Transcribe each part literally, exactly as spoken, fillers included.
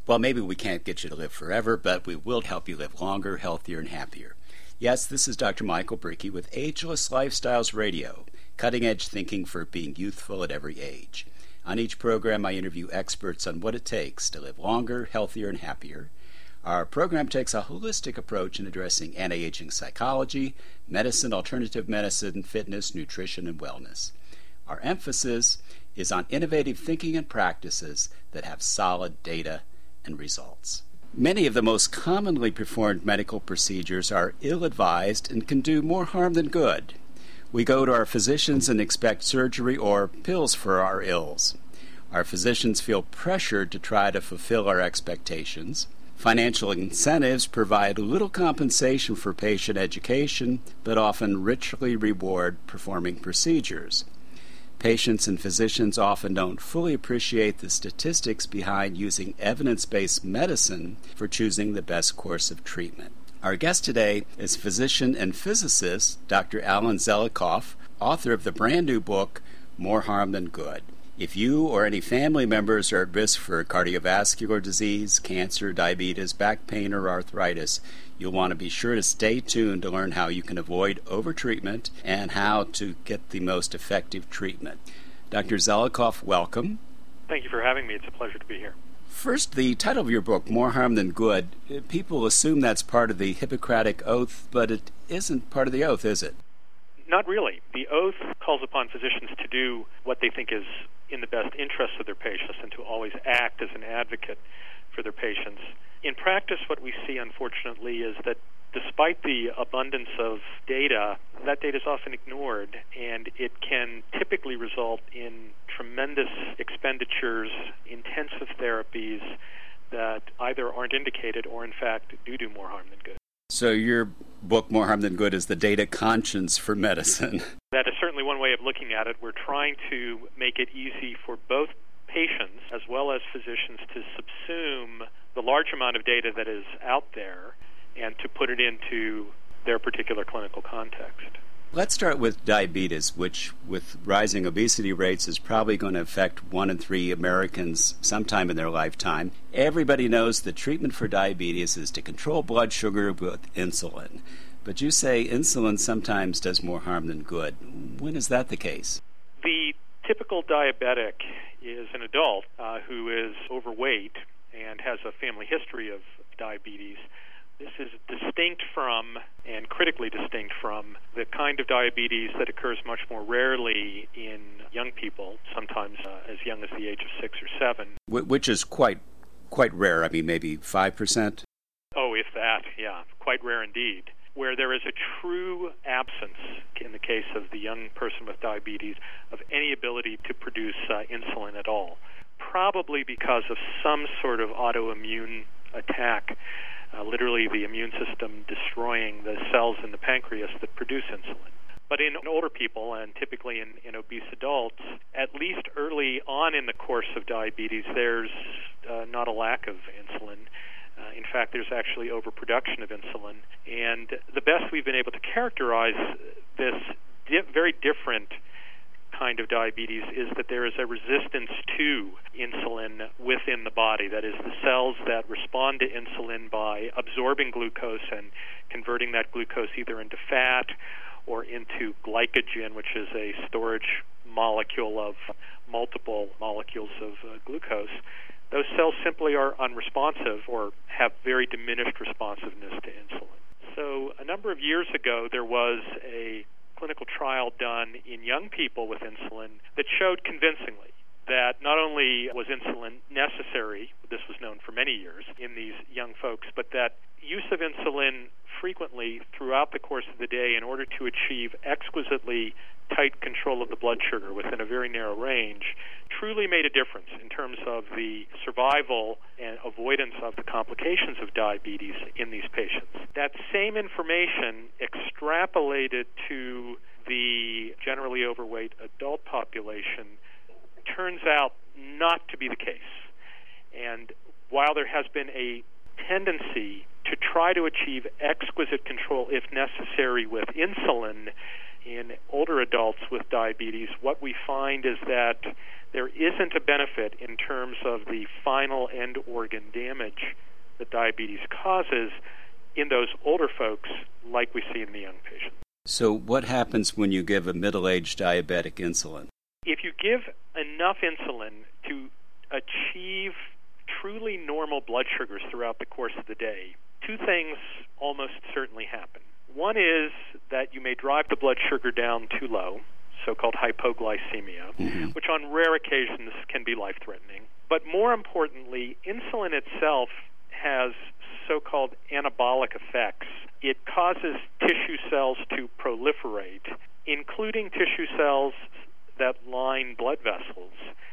Well, maybe we can't get you to live forever, but we will help you live longer, healthier, and happier. Yes, this is Doctor Michael Brickey with Ageless Lifestyles Radio, cutting-edge thinking for being youthful at every age. On each program, I interview experts on what it takes to live longer, healthier, and happier. Our program takes a holistic approach in addressing anti-aging psychology, medicine, alternative medicine, fitness, nutrition, and wellness. Our emphasis is on innovative thinking and practices that have solid data and results. Many of the most commonly performed medical procedures are ill-advised and can do more harm than good. We go to our physicians and expect surgery or pills for our ills. Our physicians feel pressured to try to fulfill our expectations. Financial incentives provide little compensation for patient education, but often richly reward performing procedures. Patients and physicians often don't fully appreciate the statistics behind using evidence-based medicine for choosing the best course of treatment. Our guest today is physician and physicist Doctor Alan Zelikoff, author of the brand new book, More Harm Than Good. If you or any family members are at risk for cardiovascular disease, cancer, diabetes, back pain, or arthritis, you'll want to be sure to stay tuned to learn how you can avoid overtreatment and how to get the most effective treatment. Doctor Zelikoff, welcome. Thank you for having me. It's a pleasure to be here. First, the title of your book, More Harm Than Good, people assume that's part of the Hippocratic Oath, but it isn't part of the oath, is it? Not really. The oath calls upon physicians to do what they think is in the best interest of their patients and to always act as an advocate for their patients. In practice, what we see, unfortunately, is that despite the abundance of data, that data is often ignored, and it can typically result in tremendous expenditures, intensive therapies that either aren't indicated or, in fact, do do more harm than good. So your book, More Harm Than Good, is the data conscience for medicine. That is certainly one way of looking at it. We're trying to make it easy for both patients as well as physicians to subsume the large amount of data that is out there and to put it into their particular clinical context. Let's start with diabetes, which with rising obesity rates is probably going to affect one in three Americans sometime in their lifetime. Everybody knows the treatment for diabetes is to control blood sugar with insulin. But you say insulin sometimes does more harm than good. When is that the case? The typical diabetic is an adult uh, who is overweight and has a family history of diabetes. This is distinct from, and critically distinct from, the kind of diabetes that occurs much more rarely in young people, sometimes uh, as young as the age of six or seven. Which is quite quite rare. I mean, maybe five percent? Oh, if that, yeah. Quite rare indeed. Where there is a true absence, in the case of the young person with diabetes, of any ability to produce uh, insulin at all. Probably because of some sort of autoimmune attack. Uh, literally the immune system destroying the cells in the pancreas that produce insulin. But in older people, and typically in, in obese adults, at least early on in the course of diabetes, there's uh, not a lack of insulin. Uh, in fact, there's actually overproduction of insulin. And the best we've been able to characterize this di- very different kind of diabetes is that there is a resistance to insulin within the body. That is, the cells that respond to insulin by absorbing glucose and converting that glucose either into fat or into glycogen, which is a storage molecule of multiple molecules of uh, glucose. Those cells simply are unresponsive or have very diminished responsiveness to insulin. So a number of years ago, there was a clinical trial done in young people with insulin that showed convincingly that not only was insulin necessary, this was known for many years in these young folks, but that use of insulin frequently throughout the course of the day in order to achieve exquisitely tight control of the blood sugar within a very narrow range truly made a difference in terms of the survival and avoidance of the complications of diabetes in these patients. That same information extrapolated to the generally overweight adult population turns out not to be the case. And while there has been a tendency to try to achieve exquisite control, if necessary, with insulin, in older adults with diabetes, what we find is that there isn't a benefit in terms of the final end organ damage that diabetes causes in those older folks like we see in the young patients. So what happens when you give a middle-aged diabetic insulin? If you give enough insulin to achieve truly normal blood sugars throughout the course of the day, two things almost certainly happen. One is that you may drive the blood sugar down too low, so-called hypoglycemia, mm-hmm. which on rare occasions can be life-threatening. But more importantly, insulin itself has so-called anabolic effects. It causes tissue cells to proliferate, including tissue cells that line blood vessels.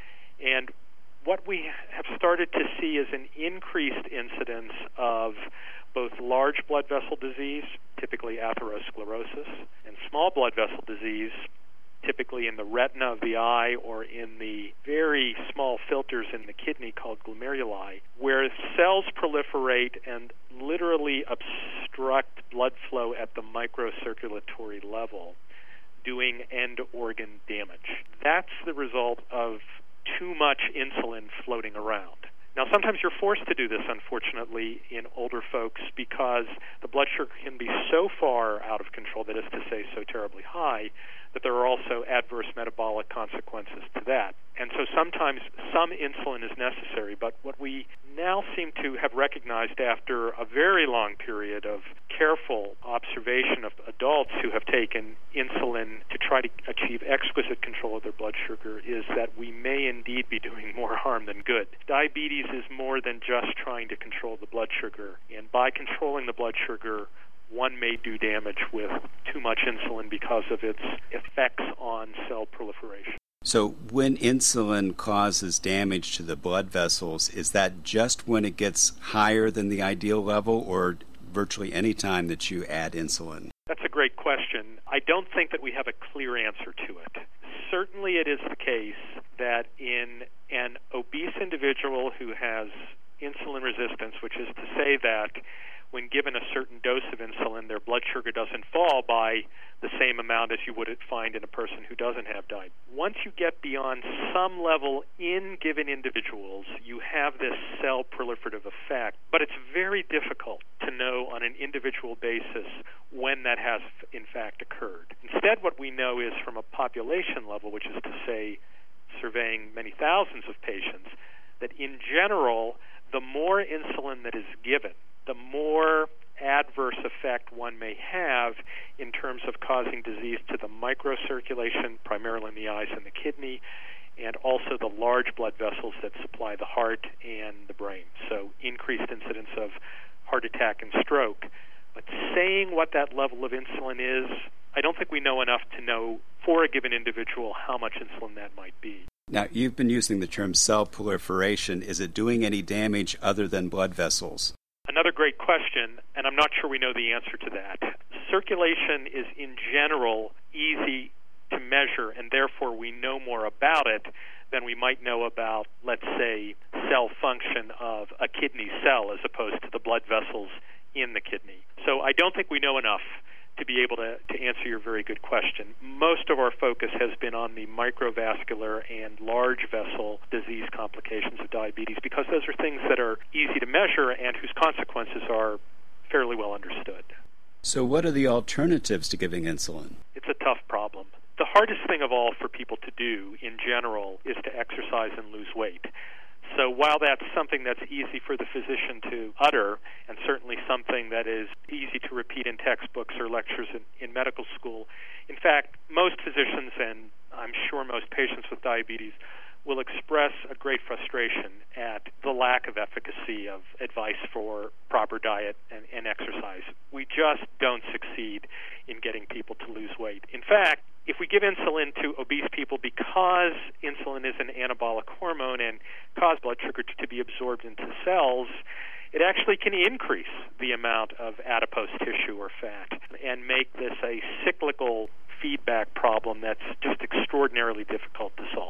And what we have started to see is an increased incidence of both large blood vessel disease, typically atherosclerosis, and small blood vessel disease, typically in the retina of the eye or in the very small filters in the kidney called glomeruli, where cells proliferate and literally obstruct blood flow at the microcirculatory level, doing end organ damage. That's the result of too much insulin floating around. Now, sometimes you're forced to do this, unfortunately, in older folks because the blood sugar can be so far out of control, that is to say, so terribly high, that there are also adverse metabolic consequences to that. And so sometimes some insulin is necessary, but what we now seem to have recognized after a very long period of careful observation of adults who have taken insulin to try to achieve exquisite control of their blood sugar is that we may indeed be doing more harm than good. Diabetes is more than just trying to control the blood sugar, and by controlling the blood sugar, one may do damage with too much insulin because of its effects on cell proliferation. So when insulin causes damage to the blood vessels, is that just when it gets higher than the ideal level, or virtually any time that you add insulin? That's a great question. I don't think that we have a clear answer to it. Certainly it is the case that in an obese individual who has insulin resistance, which is to say that when given a certain dose of insulin, their blood sugar doesn't fall by the same amount as you would find in a person who doesn't have diabetes. Once you get beyond some level in given individuals, you have this cell proliferative effect, but it's very difficult to know on an individual basis when that has in fact occurred. Instead, what we know is from a population level, which is to say surveying many thousands of patients, that in general, the more insulin that is given, the more adverse effect one may have in terms of causing disease to the microcirculation, primarily in the eyes and the kidney, and also the large blood vessels that supply the heart and the brain. So increased incidence of heart attack and stroke. But saying what that level of insulin is, I don't think we know enough to know for a given individual how much insulin that might be. Now, you've been using the term cell proliferation. Is it doing any damage other than blood vessels? Another great question, and I'm not sure we know the answer to that. Circulation is in general easy to measure, and therefore we know more about it than we might know about, let's say, cell function of a kidney cell as opposed to the blood vessels in the kidney. So I don't think we know enough to be able to, to answer your very good question. Most of our focus has been on the microvascular and large vessel disease complications of diabetes because those are things that are easy to measure and whose consequences are fairly well understood. So what are the alternatives to giving insulin? It's a tough problem. The hardest thing of all for people to do in general is to exercise and lose weight. So while that's something that's easy for the physician to utter, and certainly something that is easy to repeat in textbooks or lectures in, in medical school, in fact, most physicians, and I'm sure most patients with diabetes, will express a great frustration at the lack of efficacy of advice for proper diet and, and exercise. We just don't succeed in getting people to lose weight. In fact, if we give insulin to obese people because insulin is an anabolic hormone and cause blood sugar to be absorbed into cells, it actually can increase the amount of adipose tissue or fat and make this a cyclical feedback problem that's just extraordinarily difficult to solve.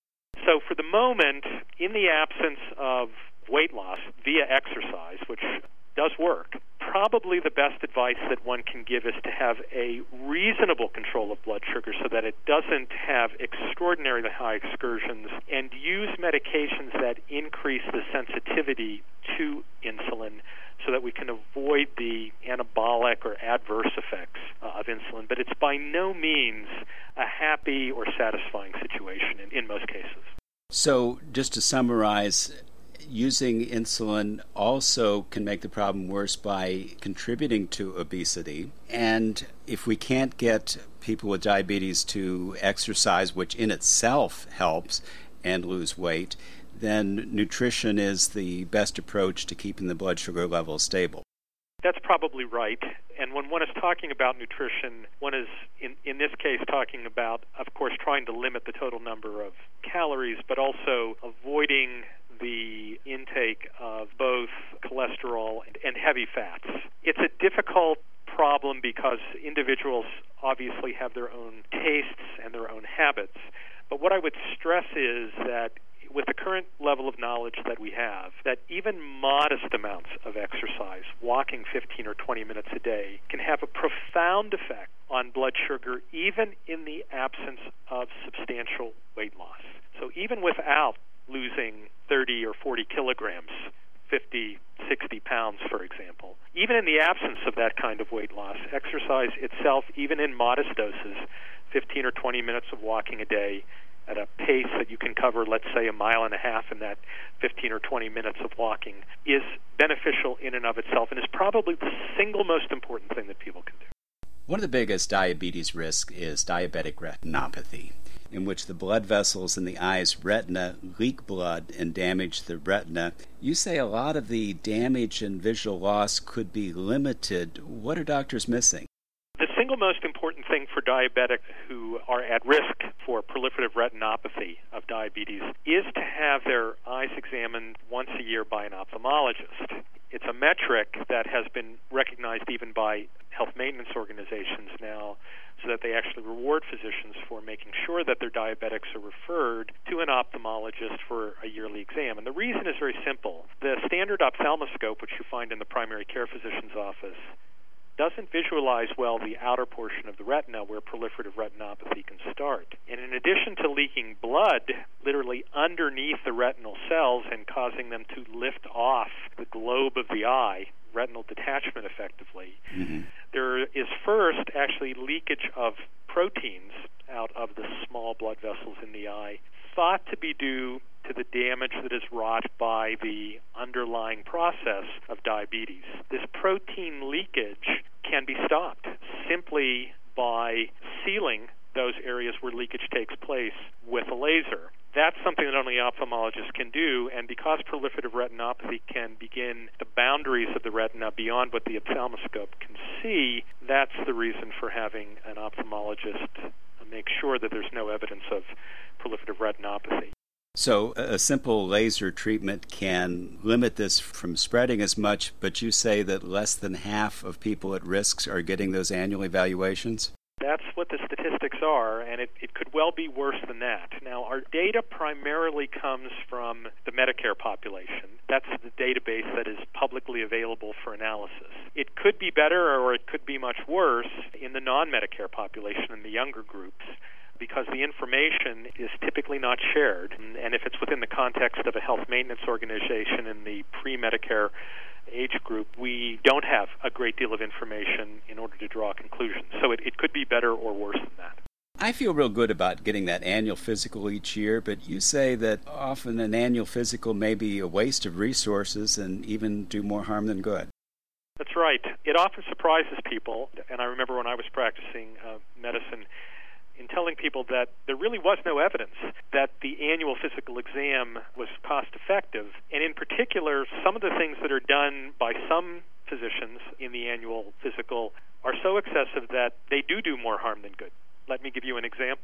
So for the moment, in the absence of weight loss via exercise, which does work, probably probably the best advice that one can give is to have a reasonable control of blood sugar so that it doesn't have extraordinarily high excursions, and use medications that increase the sensitivity to insulin so that we can avoid the anabolic or adverse effects uh, of insulin. But it's by no means a happy or satisfying situation in, in most cases. So just to summarize, using insulin also can make the problem worse by contributing to obesity. And if we can't get people with diabetes to exercise, which in itself helps, and lose weight, then nutrition is the best approach to keeping the blood sugar level stable. That's probably right. And when one is talking about nutrition, one is, in, in this case, talking about, of course, trying to limit the total number of calories, but also avoiding the intake of both cholesterol and, and heavy fats. It's a difficult problem because individuals obviously have their own tastes and their own habits. But what I would stress is that with the current level of knowledge that we have, that even modest amounts of exercise, walking fifteen or twenty minutes a day, can have a profound effect on blood sugar, even in the absence of substantial weight loss. So even without losing thirty or forty kilograms, fifty, sixty pounds, for example, even in the absence of that kind of weight loss, exercise itself, even in modest doses, fifteen or twenty minutes of walking a day, at a pace that you can cover, let's say, a mile and a half in that fifteen or twenty minutes of walking, is beneficial in and of itself and is probably the single most important thing that people can do. One of the biggest diabetes risks is diabetic retinopathy, in which the blood vessels in the eye's retina leak blood and damage the retina. You say a lot of the damage and visual loss could be limited. What are doctors missing? The single most important thing for diabetics who are at risk for proliferative retinopathy of diabetes is to have their eyes examined once a year by an ophthalmologist. It's a metric that has been recognized even by health maintenance organizations now, so that they actually reward physicians for making sure that their diabetics are referred to an ophthalmologist for a yearly exam. And the reason is very simple. The standard ophthalmoscope, which you find in the primary care physician's office, doesn't visualize well the outer portion of the retina where proliferative retinopathy can start. And in addition to leaking blood literally underneath the retinal cells and causing them to lift off the globe of the eye, retinal detachment effectively, mm-hmm. there is first actually leakage of proteins out of the small blood vessels in the eye, thought to be due to the damage that is wrought by the underlying process of diabetes. This protein leakage can be stopped simply by sealing those areas where leakage takes place with a laser. That's something that only ophthalmologists can do, and because proliferative retinopathy can begin the boundaries of the retina beyond what the ophthalmoscope can see, that's the reason for having an ophthalmologist make sure that there's no evidence of proliferative retinopathy. So a simple laser treatment can limit this from spreading as much, but you say that less than half of people at risk are getting those annual evaluations? That's what the statistics are, and it, it could well be worse than that. Now, our data primarily comes from the Medicare population. That's the database that is publicly available for analysis. It could be better or it could be much worse in the non-Medicare population, in the younger groups, because the information is typically not shared. And if it's within the context of a health maintenance organization in the pre-Medicare age group, we don't have a great deal of information in order to draw conclusions. So it, it could be better or worse than that. I feel real good about getting that annual physical each year, but you say that often an annual physical may be a waste of resources and even do more harm than good. That's right. It often surprises people, and I remember when I was practicing uh, medicine, in telling people that there really was no evidence that the annual physical exam was cost-effective. And in particular, some of the things that are done by some physicians in the annual physical are so excessive that they do do more harm than good. Let me give you an example.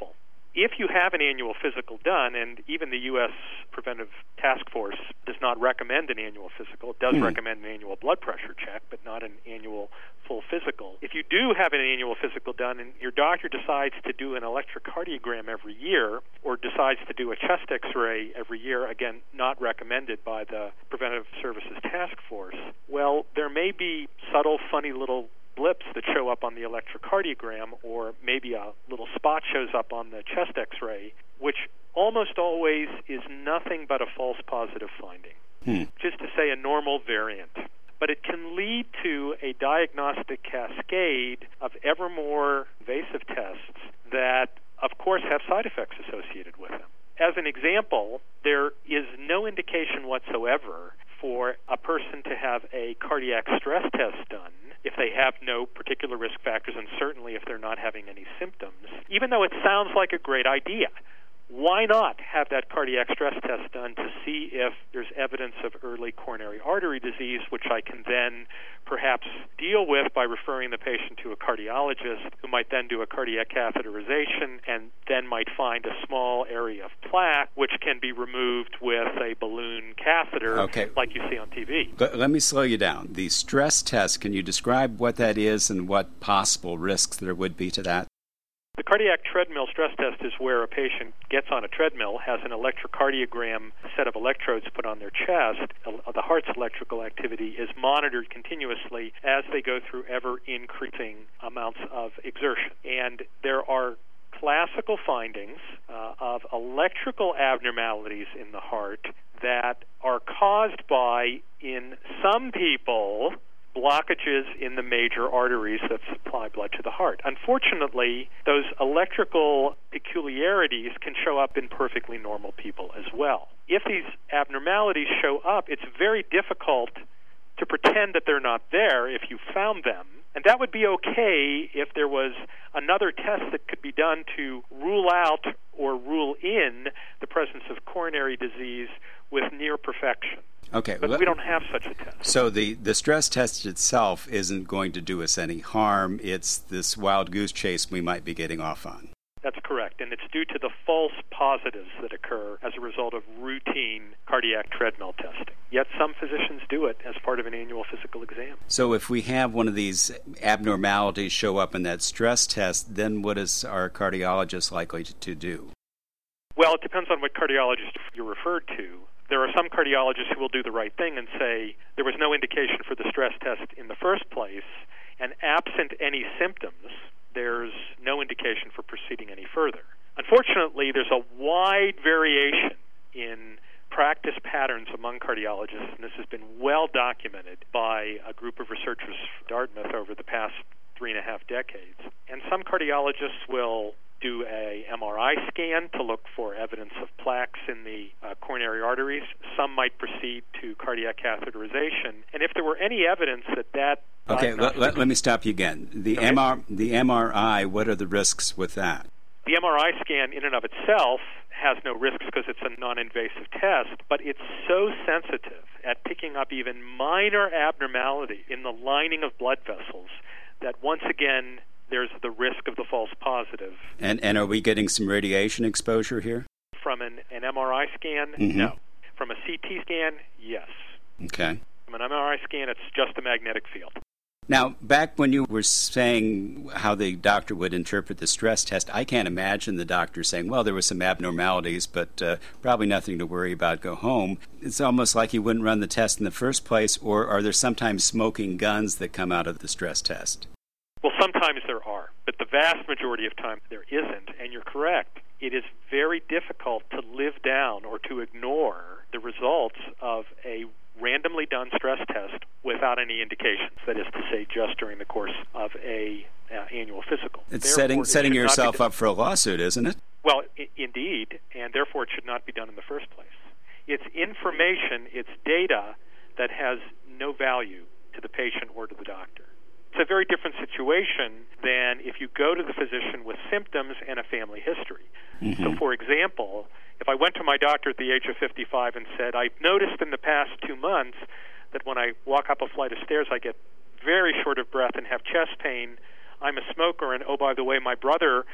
if you have an annual physical done, and even the U S Preventive Task Force does not recommend an annual physical, it does mm. recommend an annual blood pressure check, but not an annual full physical. If you do have an annual physical done and your doctor decides to do an electrocardiogram every year or decides to do a chest x-ray every year, again, not recommended by the Preventive Services Task Force, well, there may be subtle, funny little blips that show up on the electrocardiogram, or maybe a little spot shows up on the chest x-ray, which almost always is nothing but a false positive finding, hmm. just to say a normal variant. But it can lead to a diagnostic cascade of ever more invasive tests that, of course, have side effects associated with them. As an example, there is no indication whatsoever for a person to have a cardiac stress test done if they have no particular risk factors, and certainly if they're not having any symptoms, even though it sounds like a great idea. Why not have that cardiac stress test done to see if there's evidence of early coronary artery disease, which I can then perhaps deal with by referring the patient to a cardiologist, who might then do a cardiac catheterization and then might find a small area of plaque, which can be removed with a balloon catheter, okay, like you see on T V. But let me slow you down. The stress test, can you describe what that is and what possible risks there would be to that? The cardiac treadmill stress test is where a patient gets on a treadmill, has an electrocardiogram set of electrodes put on their chest. The heart's electrical activity is monitored continuously as they go through ever-increasing amounts of exertion. And there are classical findings uh, of electrical abnormalities in the heart that are caused by, in some people, blockages in the major arteries that supply blood to the heart. Unfortunately, those electrical peculiarities can show up in perfectly normal people as well. If these abnormalities show up, it's very difficult to pretend that they're not there if you found them. And that would be okay if there was another test that could be done to rule out or rule in the presence of coronary disease with near perfection. Okay, but well, we don't have such a test. So the, the stress test itself isn't going to do us any harm. It's this wild goose chase we might be getting off on. That's correct, and it's due to the false positives that occur as a result of routine cardiac treadmill testing. Yet some physicians do it as part of an annual physical exam. So if we have one of these abnormalities show up in that stress test, then what is our cardiologist likely to do? Well, it depends on what cardiologist you're referred to. There are some cardiologists who will do the right thing and say there was no indication for the stress test in the first place, and absent any symptoms, there's no indication for proceeding any further. Unfortunately, there's a wide variation in practice patterns among cardiologists, and this has been well documented by a group of researchers from Dartmouth over the past three and a half decades. And some cardiologists will do a M R I scan to look for evidence of plaques in the uh, coronary arteries. Some might proceed to cardiac catheterization. And if there were any evidence that that... Okay, let, let, let me stop you again. The, okay. M R, the M R I, what are the risks with that? The M R I scan in and of itself has no risks because it's a non-invasive test, but it's so sensitive at picking up even minor abnormality in the lining of blood vessels that once again there's the risk of the false positive. And and are we getting some radiation exposure here? From an, an M R I scan, mm-hmm. no. From a C T scan, yes. Okay. From an M R I scan, it's just a magnetic field. Now, back when you were saying how the doctor would interpret the stress test, I can't imagine the doctor saying, well, there were some abnormalities, but uh, probably nothing to worry about, go home. It's almost like he wouldn't run the test in the first place, or are there sometimes smoking guns that come out of the stress test? Well, sometimes there are, but the vast majority of time there isn't, and you're correct. It is very difficult to live down or to ignore the results of a randomly done stress test without any indications, that is to say, just during the course of a uh, annual physical. It's therefore, setting, it setting yourself up for a lawsuit, isn't it? Well, I- indeed, and therefore it should not be done in the first place. It's information, it's data that has no value to the patient or to the doctor. It's a very different situation than if you go to the physician with symptoms and a family history. Mm-hmm. So, for example, if I went to my doctor at the age of fifty-five and said, I've noticed in the past two months that when I walk up a flight of stairs, I get very short of breath and have chest pain, I'm a smoker, and oh, by the way, my brother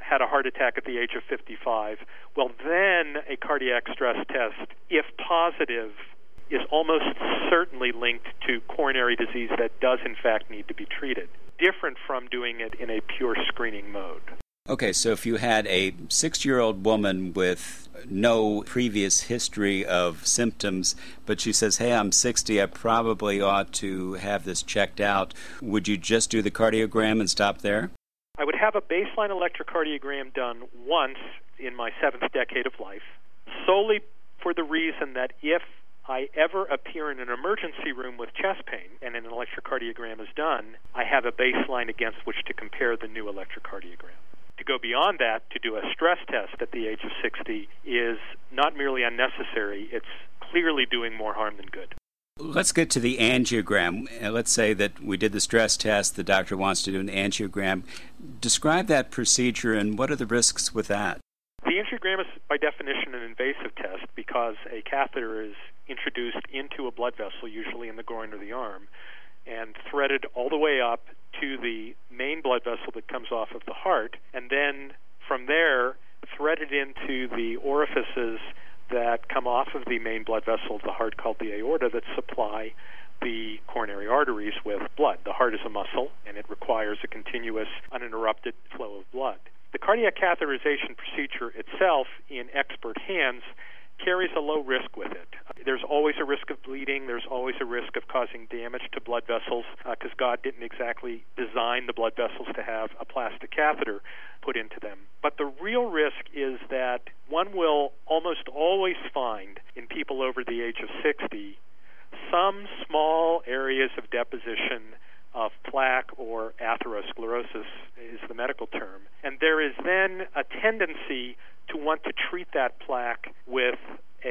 had a heart attack at the age of fifty-five, well, then a cardiac stress test, if positive, is almost certainly linked to coronary disease that does, in fact, need to be treated, different from doing it in a pure screening mode. Okay, so if you had a sixty-year-old woman with no previous history of symptoms, but she says, hey, I'm sixty, I probably ought to have this checked out, would you just do the cardiogram and stop there? I would have a baseline electrocardiogram done once in my seventh decade of life, solely for the reason that if I ever appear in an emergency room with chest pain and an electrocardiogram is done, I have a baseline against which to compare the new electrocardiogram. To go beyond that, to do a stress test at the age of sixty, is not merely unnecessary, it's clearly doing more harm than good. Let's get to the angiogram. Let's say that we did the stress test, the doctor wants to do an angiogram. Describe that procedure and what are the risks with that? The angiogram is by definition an invasive test because a catheter is introduced into a blood vessel, usually in the groin or the arm, and threaded all the way up to the main blood vessel that comes off of the heart, and then from there threaded into the orifices that come off of the main blood vessel of the heart called the aorta that supply the coronary arteries with blood. The heart is a muscle, and it requires a continuous, uninterrupted flow of blood. The cardiac catheterization procedure itself, in expert hands, carries a low risk with it. There's always a risk of bleeding. There's always a risk of causing damage to blood vessels because uh, God didn't exactly design the blood vessels to have a plastic catheter put into them. But the real risk is that one will almost always find in people over the age of sixty some small areas of deposition of plaque, or atherosclerosis is the medical term. And there is then a tendency to want to treat that plaque with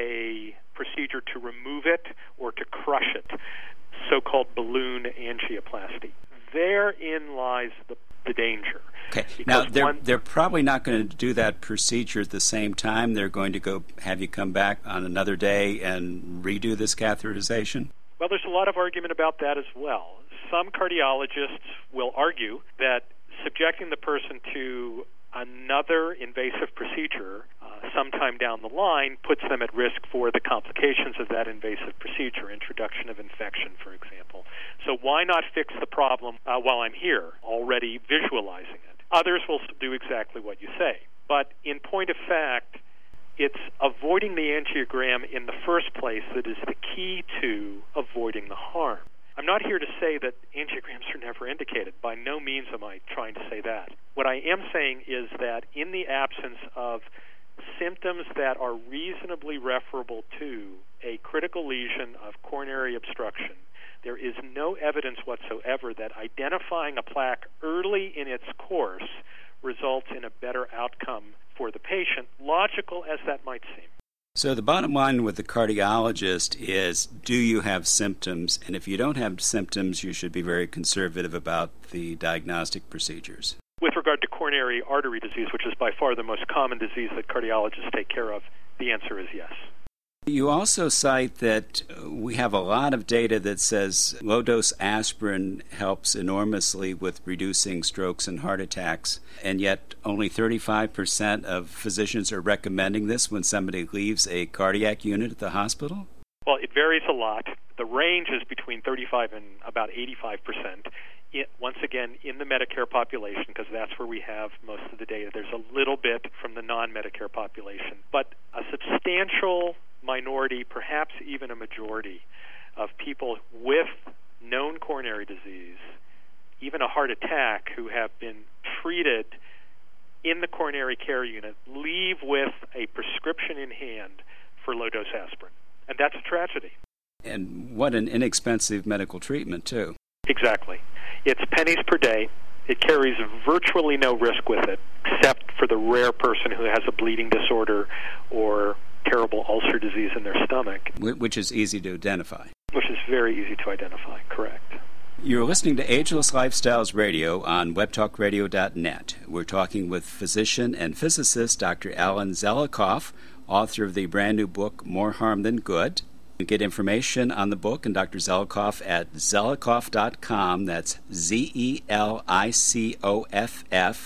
a procedure to remove it or to crush it, so-called balloon angioplasty. Therein lies the, the danger. Okay. Now, they're, one, they're probably not going to do that procedure at the same time. They're going to go have you come back on another day and redo this catheterization? Well, there's a lot of argument about that as well. Some cardiologists will argue that subjecting the person to another invasive procedure uh, sometime down the line puts them at risk for the complications of that invasive procedure, introduction of infection, for example. So why not fix the problem uh, while I'm here, already visualizing it? Others will do exactly what you say. But in point of fact, it's avoiding the angiogram in the first place that is the key to avoiding the harm. I'm not here to say that angiograms are never indicated. By no means am I trying to say that. What I am saying is that in the absence of symptoms that are reasonably referable to a critical lesion of coronary obstruction, there is no evidence whatsoever that identifying a plaque early in its course results in a better outcome for the patient, logical as that might seem. So the bottom line with the cardiologist is, do you have symptoms? And if you don't have symptoms, you should be very conservative about the diagnostic procedures. With regard to coronary artery disease, which is by far the most common disease that cardiologists take care of, the answer is yes. You also cite that we have a lot of data that says low-dose aspirin helps enormously with reducing strokes and heart attacks, and yet only thirty-five percent of physicians are recommending this when somebody leaves a cardiac unit at the hospital? Well, it varies a lot. The range is between thirty-five and about eighty-five percent. It, once again, in the Medicare population, because that's where we have most of the data. There's a little bit from the non-Medicare population. But a substantial minority, perhaps even a majority, of people with known coronary disease, even a heart attack, who have been treated in the coronary care unit, leave with a prescription in hand for low-dose aspirin. And that's a tragedy. And what an inexpensive medical treatment, too. Exactly. It's pennies per day. It carries virtually no risk with it, except for the rare person who has a bleeding disorder or terrible ulcer disease in their stomach. Which is easy to identify. Which is very easy to identify, correct. You're listening to Ageless Lifestyles Radio on web talk radio dot net. We're talking with physician and physicist Doctor Alan Zelikoff, author of the brand new book, More Harm Than Good. You get information on the book and Doctor Zelikoff at zelikoff dot com. That's Z E L I C O F F.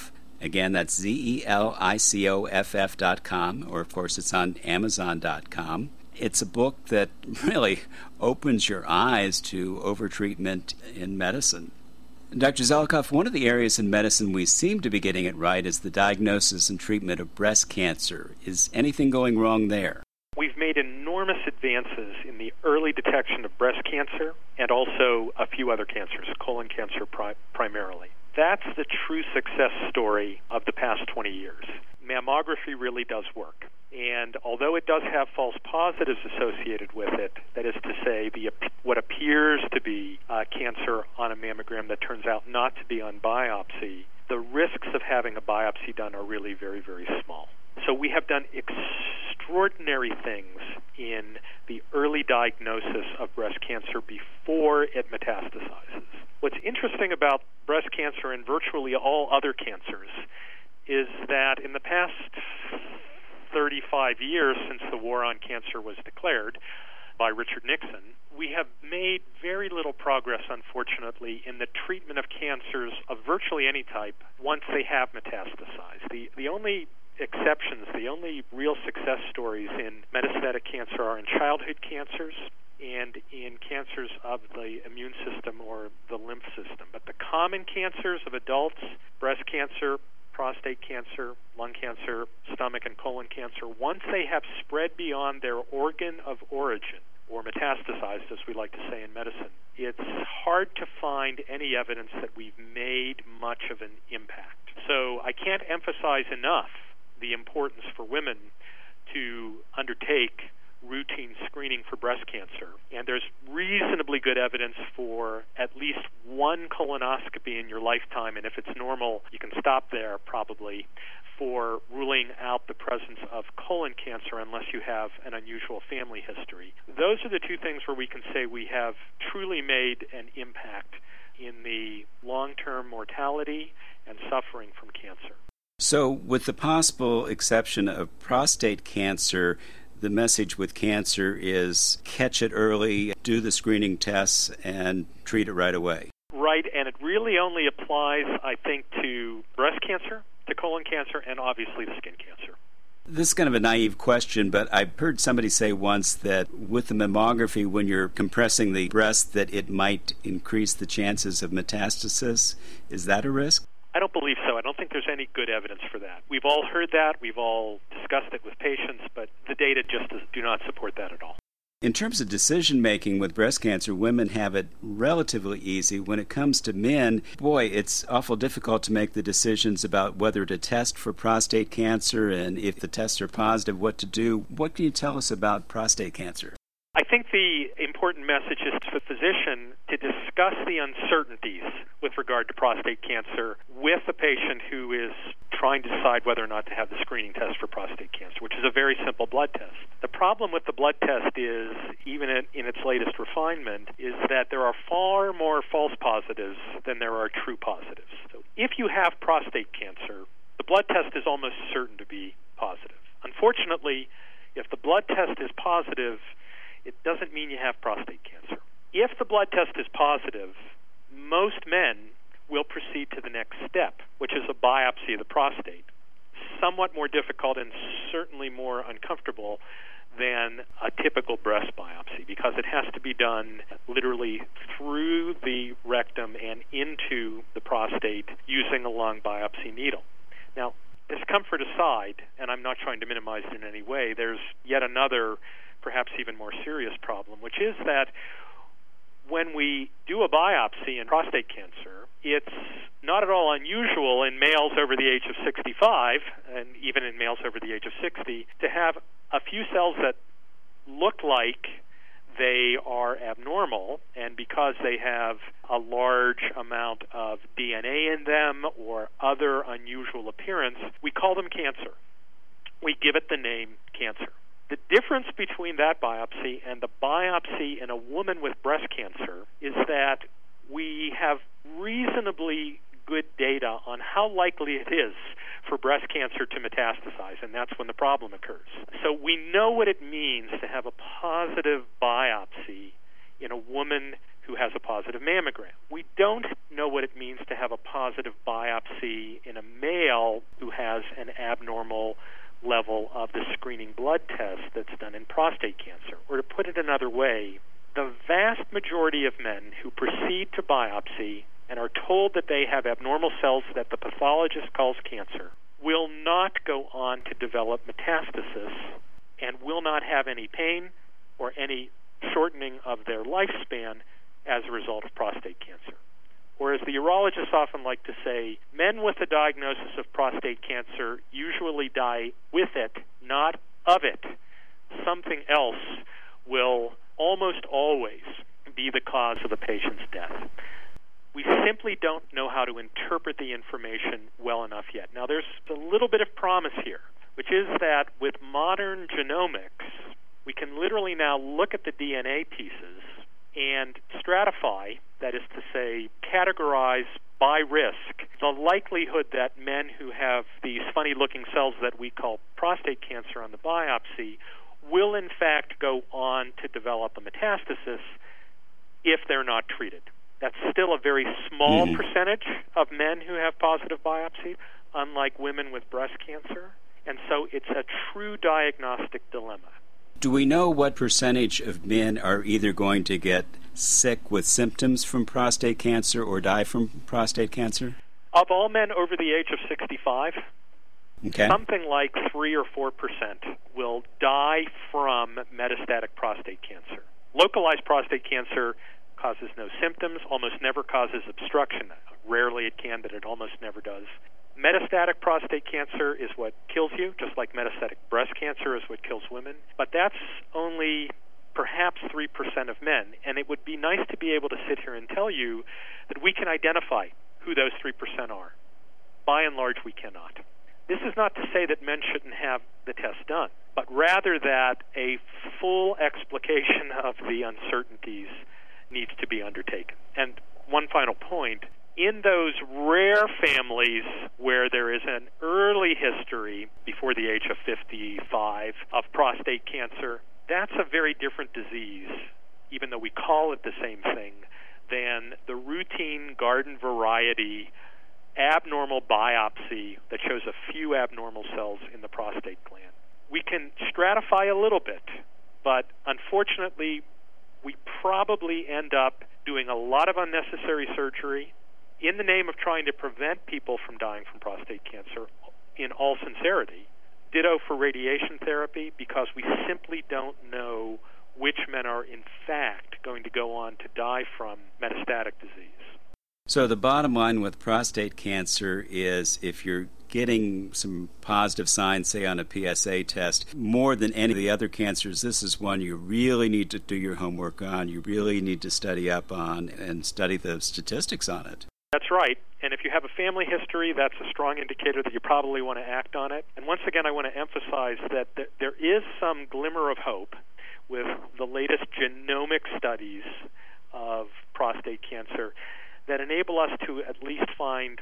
Again, that's Z E L I C O F F dot com, or of course it's on Amazon dot com. It's a book that really opens your eyes to overtreatment in medicine. Doctor Zelikoff, one of the areas in medicine we seem to be getting it right is the diagnosis and treatment of breast cancer. Is anything going wrong there? We've made enormous advances in the early detection of breast cancer and also a few other cancers, colon cancer pri- primarily. That's the true success story of the past twenty years. Mammography really does work. And although it does have false positives associated with it, that is to say, the what appears to be uh, cancer on a mammogram that turns out not to be on biopsy, the risks of having a biopsy done are really very, very small. So we have done extraordinary things in the early diagnosis of breast cancer before it metastasizes. What's interesting about breast cancer and virtually all other cancers is that in the past thirty-five years since the war on cancer was declared by Richard Nixon, we have made very little progress, unfortunately, in the treatment of cancers of virtually any type once they have metastasized. The, the only exceptions, the only real success stories in metastatic cancer are in childhood cancers and in cancers of the immune system or the lymph system. But the common cancers of adults, breast cancer, prostate cancer, lung cancer, stomach and colon cancer, once they have spread beyond their organ of origin, or metastasized, as we like to say in medicine, it's hard to find any evidence that we've made much of an impact. So I can't emphasize enough the importance for women to undertake routine screening for breast cancer. And there's reasonably good evidence for at least one colonoscopy in your lifetime, and if it's normal, you can stop there probably, for ruling out the presence of colon cancer unless you have an unusual family history. Those are the two things where we can say we have truly made an impact in the long-term mortality and suffering from cancer. So with the possible exception of prostate cancer, the message with cancer is catch it early, do the screening tests, and treat it right away. Right, and it really only applies, I think, to breast cancer, to colon cancer, and obviously to skin cancer. This is kind of a naive question, but I've heard somebody say once that with the mammography, when you're compressing the breast, that it might increase the chances of metastasis. Is that a risk? I don't believe so. I don't think there's any good evidence for that. We've all heard that. We've all discussed it with patients, but the data just do not support that at all. In terms of decision-making with breast cancer, women have it relatively easy. When it comes to men, boy, it's awful difficult to make the decisions about whether to test for prostate cancer, and if the tests are positive, what to do. What can you tell us about prostate cancer? I think the important message is to the physician to discuss the uncertainties with regard to prostate cancer with the patient who is trying to decide whether or not to have the screening test for prostate cancer, which is a very simple blood test. The problem with the blood test is, even in, in its latest refinement, is that there are far more false positives than there are true positives. So if you have prostate cancer, the blood test is almost certain to be positive. Unfortunately, if the blood test is positive, it doesn't mean you have prostate cancer. If the blood test is positive, most men will proceed to the next step, which is a biopsy of the prostate. Somewhat more difficult and certainly more uncomfortable than a typical breast biopsy, because it has to be done literally through the rectum and into the prostate using a lung biopsy needle. Now, discomfort aside, and I'm not trying to minimize it in any way, there's yet another perhaps even more serious problem, which is that when we do a biopsy in prostate cancer, it's not at all unusual in males over the age of sixty-five, and even in males over the age of sixty, to have a few cells that look like they are abnormal, and because they have a large amount of D N A in them or other unusual appearance, we call them cancer. We give it the name cancer. The difference between that biopsy and the biopsy in a woman with breast cancer is that we have reasonably good data on how likely it is for breast cancer to metastasize, and that's when the problem occurs. So we know what it means to have a positive biopsy in a woman who has a positive mammogram. We don't know what it means to have a positive biopsy in a male who has an abnormal level of the screening blood test that's done in prostate cancer. Or to put it another way, the vast majority of men who proceed to biopsy and are told that they have abnormal cells that the pathologist calls cancer will not go on to develop metastasis and will not have any pain or any shortening of their lifespan as a result of prostate cancer. Or as the urologists often like to say, men with a diagnosis of prostate cancer usually die with it, not of it. Something else will almost always be the cause of the patient's death. We simply don't know how to interpret the information well enough yet. Now, there's a little bit of promise here, which is that with modern genomics, we can literally now look at the D N A pieces and stratify, that is to say, categorize by risk the likelihood that men who have these funny-looking cells that we call prostate cancer on the biopsy will in fact go on to develop a metastasis if they're not treated. That's still a very small mm-hmm. percentage of men who have positive biopsies, unlike women with breast cancer. And so it's a true diagnostic dilemma. Do we know what percentage of men are either going to get sick with symptoms from prostate cancer or die from prostate cancer? Of all men over the age of sixty-five, okay. something like three or four percent will die from metastatic prostate cancer. Localized prostate cancer causes no symptoms, almost never causes obstruction. Rarely it can, but it almost never does. Metastatic prostate cancer is what kills you, just like metastatic breast cancer is what kills women. But that's only perhaps three percent of men. And it would be nice to be able to sit here and tell you that we can identify who those three percent are. By and large, we cannot. This is not to say that men shouldn't have the test done, but rather that a full explication of the uncertainties needs to be undertaken. And one final point, in those rare families where there is an early history before the age of fifty-five of prostate cancer, that's a very different disease, even though we call it the same thing, than the routine garden variety abnormal biopsy that shows a few abnormal cells in the prostate gland. We can stratify a little bit, but unfortunately, we probably end up doing a lot of unnecessary surgery in the name of trying to prevent people from dying from prostate cancer, in all sincerity. Ditto for radiation therapy, because we simply don't know which men are in fact going to go on to die from metastatic disease. So the bottom line with prostate cancer is if you're getting some positive signs, say on a P S A test, more than any of the other cancers, this is one you really need to do your homework on, you really need to study up on and study the statistics on it. That's right. And if you have a family history, that's a strong indicator that you probably want to act on it. And once again, I want to emphasize that th- there is some glimmer of hope with the latest genomic studies of prostate cancer that enable us to at least find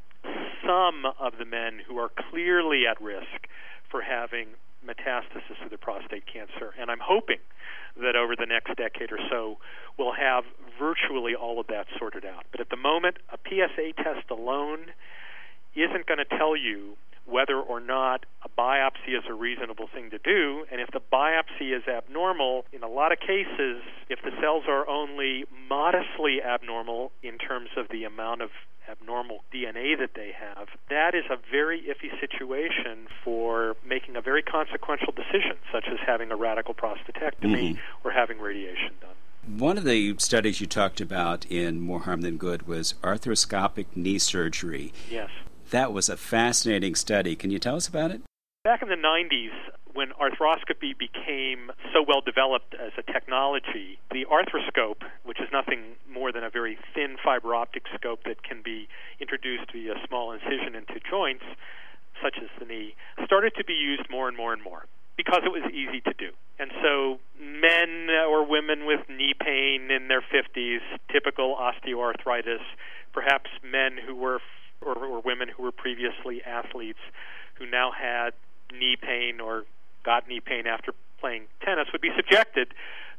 some of the men who are clearly at risk for having metastasis of their prostate cancer. And I'm hoping that over the next decade or so, we'll have virtually all of that sorted out. But at the moment, a P S A test alone isn't going to tell you whether or not a biopsy is a reasonable thing to do. And if the biopsy is abnormal, in a lot of cases, if the cells are only modestly abnormal in terms of the amount of abnormal D N A that they have, that is a very iffy situation for making a very consequential decision, such as having a radical prostatectomy mm-hmm. or having radiation done. One of the studies you talked about in More Harm Than Good was arthroscopic knee surgery. Yes. That was a fascinating study. Can you tell us about it? Back in the nineties, when arthroscopy became so well developed as a technology, the arthroscope, which is nothing more than a very thin fiber optic scope that can be introduced via a small incision into joints, such as the knee, started to be used more and more and more because it was easy to do. And so men or women with knee pain in their fifties, typical osteoarthritis, perhaps men who were Or, or women who were previously athletes who now had knee pain or got knee pain after playing tennis would be subjected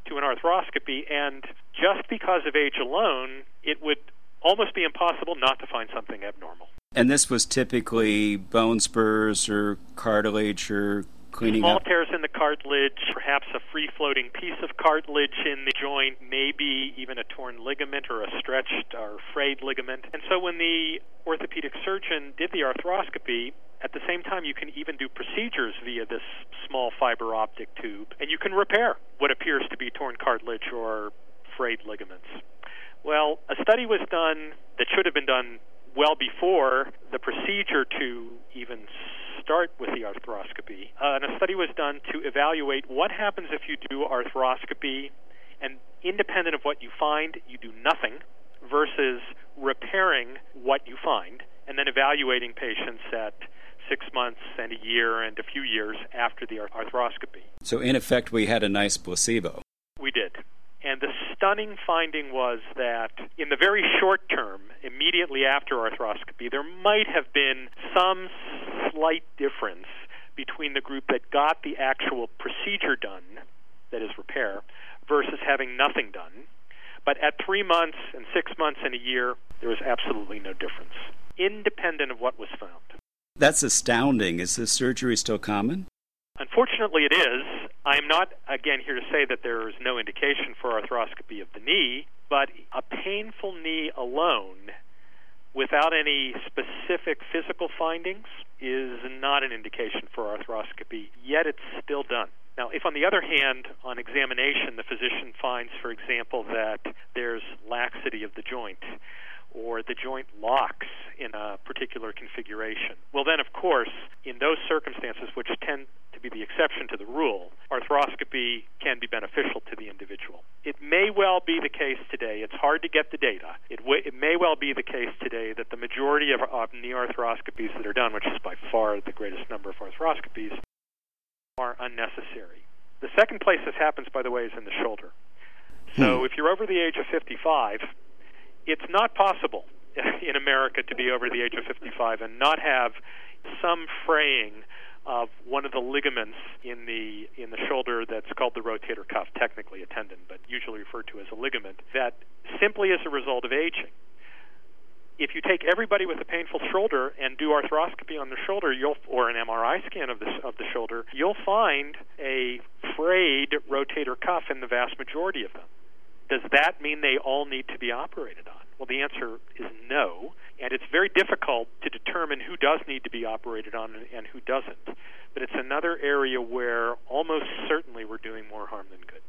to an arthroscopy, and just because of age alone, it would almost be impossible not to find something abnormal. And this was typically bone spurs or cartilage or cleaning Small up? tears in the cartilage, perhaps a free-floating piece of cartilage in the joint, maybe even a torn ligament or a stretched or frayed ligament. And so when the orthopedic surgeon did the arthroscopy, at the same time you can even do procedures via this small fiber optic tube, and you can repair what appears to be torn cartilage or frayed ligaments. Well, a study was done that should have been done well before the procedure to even start with the arthroscopy. Uh, and a study was done to evaluate what happens if you do arthroscopy and independent of what you find, you do nothing, versus repairing what you find and then evaluating patients at six months and a year and a few years after the arthroscopy. So in effect, we had a nice placebo. We did. And the stunning finding was that in the very short term, immediately after arthroscopy, there might have been some slight difference between the group that got the actual procedure done, that is repair, versus having nothing done. But at three months and six months and a year, there was absolutely no difference, independent of what was found. That's astounding. Is this surgery still common? Unfortunately, it is. I am not, again, here to say that there is no indication for arthroscopy of the knee, but a painful knee alone, without any specific physical findings, is not an indication for arthroscopy, yet it's still done. Now, if on the other hand, on examination, the physician finds, for example, that there's laxity of the joint, or the joint locks in a particular configuration, well then, of course, in those circumstances, which tend to be the exception to the rule, arthroscopy can be beneficial to the individual. It may well be the case today, it's hard to get the data, it, w- it may well be the case today that the majority of, of knee arthroscopies that are done, which is by far the greatest number of arthroscopies, are unnecessary. The second place this happens, by the way, is in the shoulder. So hmm. if you're over the age of fifty-five, it's not possible in America to be over the age of fifty-five and not have some fraying of one of the ligaments in the in the shoulder that's called the rotator cuff, technically a tendon, but usually referred to as a ligament, that simply is a result of aging. If you take everybody with a painful shoulder and do arthroscopy on the shoulder, you'll or an M R I scan of the of the shoulder, you'll find a frayed rotator cuff in the vast majority of them. Does that mean they all need to be operated on? Well, the answer is no, and it's very difficult to determine who does need to be operated on and who doesn't. But it's another area where almost certainly we're doing more harm than good.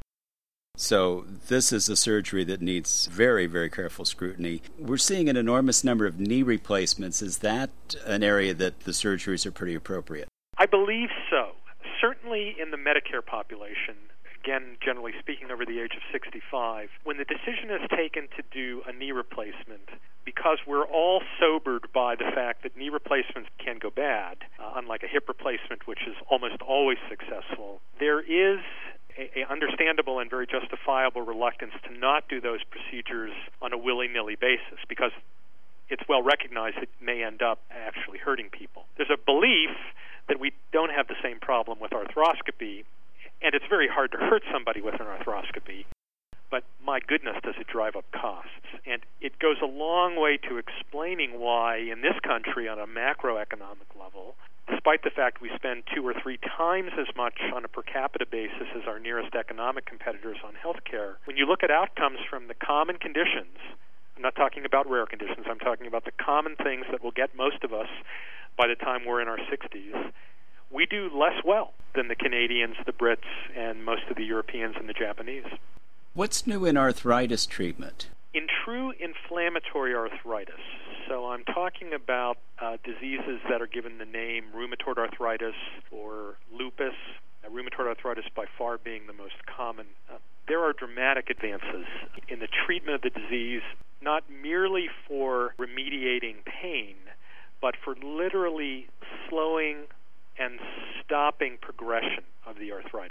So this is a surgery that needs very, very careful scrutiny. We're seeing an enormous number of knee replacements. Is that an area that the surgeries are pretty appropriate? I believe so. Certainly in the Medicare population, again, generally speaking, over the age of sixty-five, when the decision is taken to do a knee replacement, because we're all sobered by the fact that knee replacements can go bad, uh, unlike a hip replacement, which is almost always successful, there is a, a understandable and very justifiable reluctance to not do those procedures on a willy-nilly basis, because it's well recognized it may end up actually hurting people. There's a belief that we don't have the same problem with arthroscopy, and it's very hard to hurt somebody with an arthroscopy, but my goodness, does it drive up costs. And it goes a long way to explaining why in this country on a macroeconomic level, despite the fact we spend two or three times as much on a per capita basis as our nearest economic competitors on health care, when you look at outcomes from the common conditions, I'm not talking about rare conditions, I'm talking about the common things that will get most of us by the time we're in our sixties, we do less well than the Canadians, the Brits, and most of the Europeans and the Japanese. What's new in arthritis treatment? In true inflammatory arthritis, so I'm talking about uh, diseases that are given the name rheumatoid arthritis or lupus, uh, rheumatoid arthritis by far being the most common. Uh, there are dramatic advances in the treatment of the disease, not merely for remediating pain, but for literally slowing and stopping progression of the arthritis.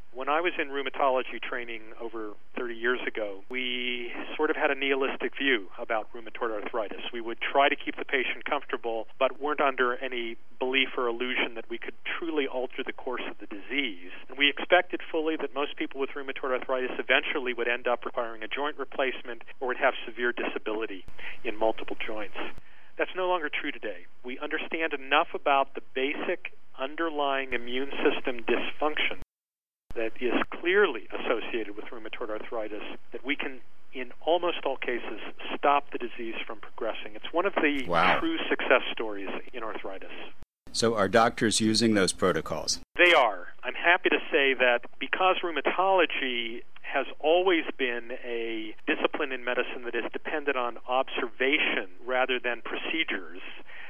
When I was in rheumatology training over thirty years ago, we sort of had a nihilistic view about rheumatoid arthritis. We would try to keep the patient comfortable, but weren't under any belief or illusion that we could truly alter the course of the disease. And we expected fully that most people with rheumatoid arthritis eventually would end up requiring a joint replacement or would have severe disability in multiple joints. That's no longer true today. We understand enough about the basic underlying immune system dysfunction that is clearly associated with rheumatoid arthritis that we can, in almost all cases, stop the disease from progressing. It's one of the wow. true success stories in arthritis. So are doctors using those protocols? They are. I'm happy to say that because rheumatology has always been a discipline in medicine that is dependent on observation rather than procedures,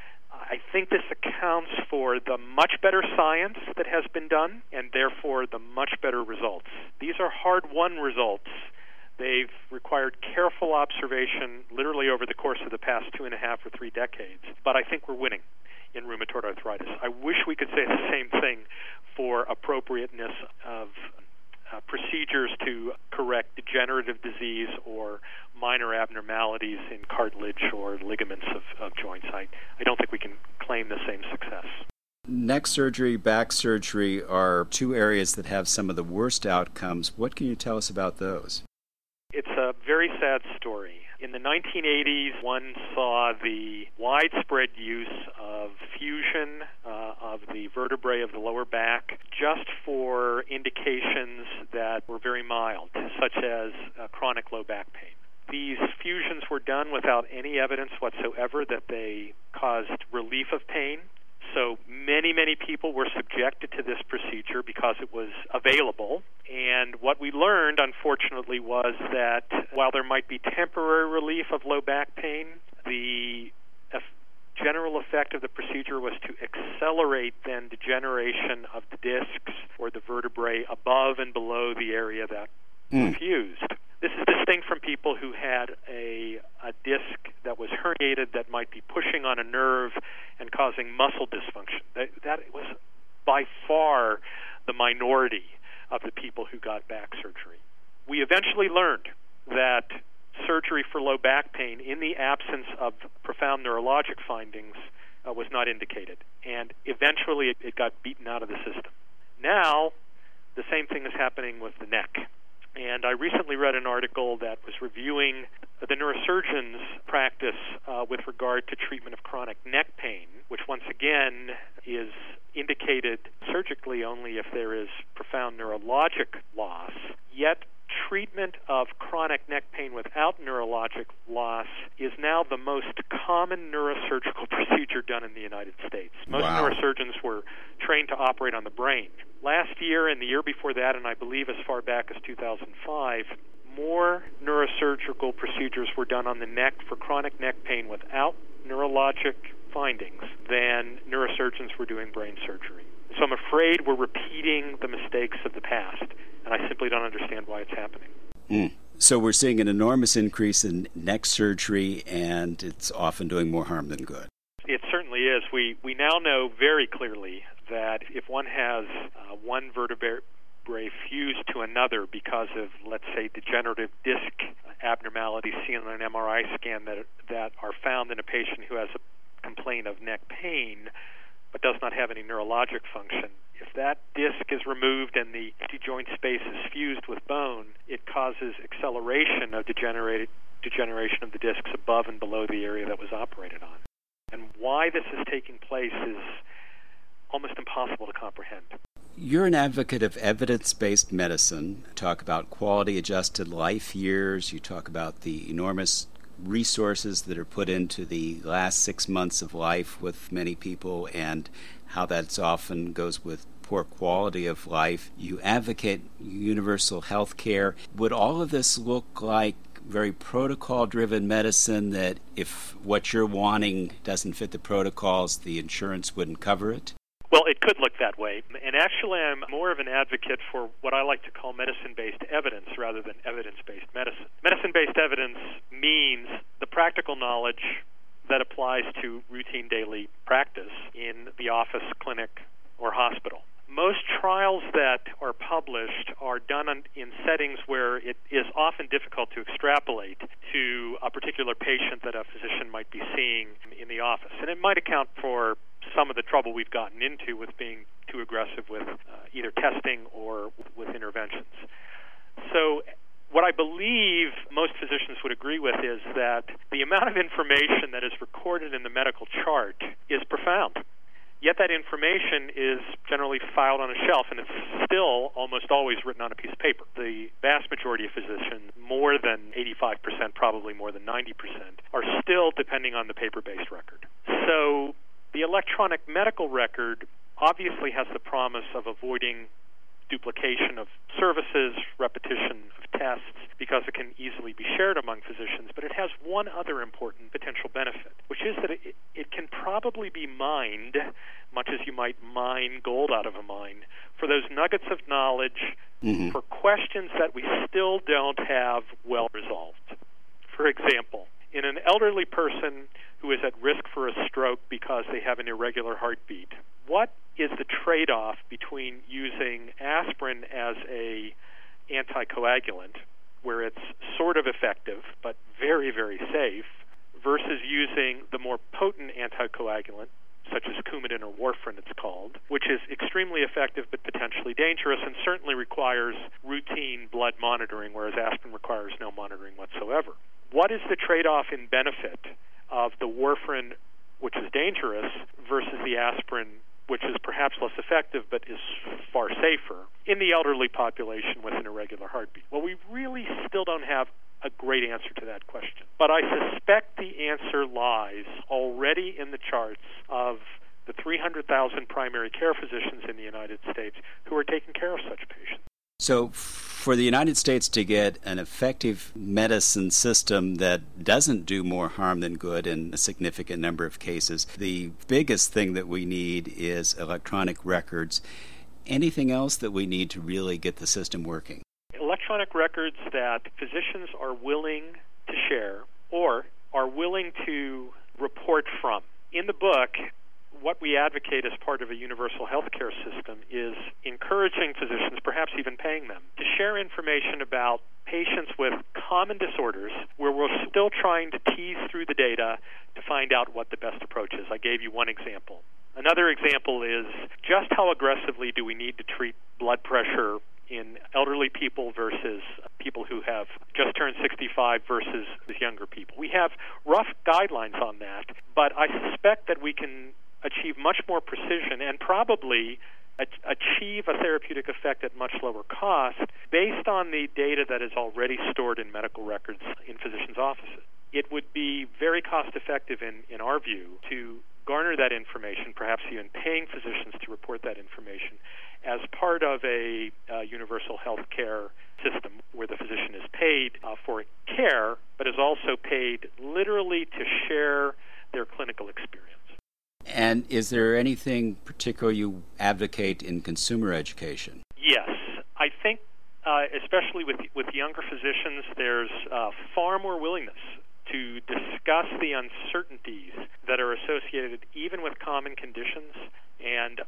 I think this accounts for the much better science that has been done and therefore the much better results. These are hard-won results. They've required careful observation literally over the course of the past two and a half or three decades, but I think we're winning in rheumatoid arthritis. I wish we could say the same thing for appropriateness of Uh, procedures to correct degenerative disease or minor abnormalities in cartilage or ligaments of, of joints. I, I don't think we can claim the same success. Neck surgery, back surgery are two areas that have some of the worst outcomes. What can you tell us about those? It's a very sad story. In the nineteen eighties, one saw the widespread use of fusion uh, of the vertebrae of the lower back just for indications that were very mild, such as uh, chronic low back pain. These fusions were done without any evidence whatsoever that they caused relief of pain. So many, many people were subjected to this procedure because it was available. And what we learned, unfortunately, was that while there might be temporary relief of low back pain, the general effect of the procedure was to accelerate then degeneration of the discs or the vertebrae above and below the area that mm. was fused. This is distinct from people who had a, a disc that was herniated that might be pushing on a nerve and causing muscle dysfunction. That, that was by far the minority of the people who got back surgery. We eventually learned that surgery for low back pain in the absence of profound neurologic findings uh, was not indicated, and eventually it, it got beaten out of the system. Now, the same thing is happening with the neck. And I recently read an article that was reviewing the neurosurgeon's practice uh, with regard to treatment of chronic neck pain, which once again is indicated surgically only if there is profound neurologic loss. Yet treatment of chronic neck pain without neurologic loss is now the most common neurosurgical procedure done in the United States. Most wow. neurosurgeons were trained to operate on the brain. Last year and the year before that, and I believe as far back as two thousand five, more neurosurgical procedures were done on the neck for chronic neck pain without neurologic findings than neurosurgeons were doing brain surgery. So I'm afraid we're repeating the mistakes of the past, and I simply don't understand why it's happening. Mm. So we're seeing an enormous increase in neck surgery, and it's often doing more harm than good. It certainly is. We we now know very clearly that if one has uh, one vertebrae fused to another because of, let's say, degenerative disc abnormalities seen on an M R I scan that that are found in a patient who has a complaint of neck pain but does not have any neurologic function, if that disc is removed and the joint space is fused with bone, it causes acceleration of degenerate, degeneration of the discs above and below the area that was operated on. And why this is taking place is almost impossible to comprehend. You're an advocate of evidence-based medicine. You talk about quality-adjusted life years. You talk about the enormous resources that are put into the last six months of life with many people and how that often goes with poor quality of life. You advocate universal health care. Would all of this look like very protocol-driven medicine that if what you're wanting doesn't fit the protocols, the insurance wouldn't cover it? Well, it could look that way. And actually, I'm more of an advocate for what I like to call medicine-based evidence rather than evidence-based medicine. Medicine-based evidence means the practical knowledge that applies to routine daily practice in the office, clinic, or hospital. Most trials that are published are done in settings where it is often difficult to extrapolate to a particular patient that a physician might be seeing in the office. And it might account for some of the trouble we've gotten into with being too aggressive with uh, either testing or with interventions. So what I believe most physicians would agree with is that the amount of information that is recorded in the medical chart is profound. Yet that information is generally filed on a shelf, and it's still almost always written on a piece of paper. The vast majority of physicians, more than eighty-five percent, probably more than ninety percent, are still depending on the paper-based record. So the electronic medical record obviously has the promise of avoiding duplication of services, repetition of tests, because it can easily be shared among physicians. But it has one other important potential benefit, which is that it, it can probably be mined, much as you might mine gold out of a mine, for those nuggets of knowledge, mm-hmm. for questions that we still don't have well resolved. For example, in an elderly person who is at risk for a stroke because they have an irregular heartbeat, what is the trade-off between using aspirin as a anticoagulant, where it's sort of effective but very, very safe, versus using the more potent anticoagulant, such as Coumadin or warfarin it's called, which is extremely effective but potentially dangerous and certainly requires routine blood monitoring, whereas aspirin requires no monitoring whatsoever. What is the trade-off in benefit of the warfarin, which is dangerous, versus the aspirin, which is perhaps less effective but is far safer, in the elderly population with an irregular heartbeat? Well, we really still don't have a great answer to that question. But I suspect the answer lies already in the charts of the three hundred thousand primary care physicians in the United States who are taking care of such patients. So for the United States to get an effective medicine system that doesn't do more harm than good in a significant number of cases, the biggest thing that we need is electronic records. Anything else that we need to really get the system working? Electronic records that physicians are willing to share or are willing to report from. In the book, what we advocate as part of a universal healthcare system is encouraging physicians, perhaps even paying them, to share information about patients with common disorders where we're still trying to tease through the data to find out what the best approach is. I gave you one example. Another example is just how aggressively do we need to treat blood pressure in elderly people versus people who have just turned sixty-five versus younger people. We have rough guidelines on that, but I suspect that we can achieve much more precision and probably achieve a therapeutic effect at much lower cost based on the data that is already stored in medical records in physicians' offices. It would be very cost-effective, in, in our view, to garner that information, perhaps even paying physicians to report that information, as part of a uh, universal health care system where the physician is paid uh, for care, but is also paid literally to share their clinical experience. And is there anything particular you advocate in consumer education? Yes. I think, uh, especially with with younger physicians, there's uh, far more willingness to discuss the uncertainties that are associated even with common conditions. And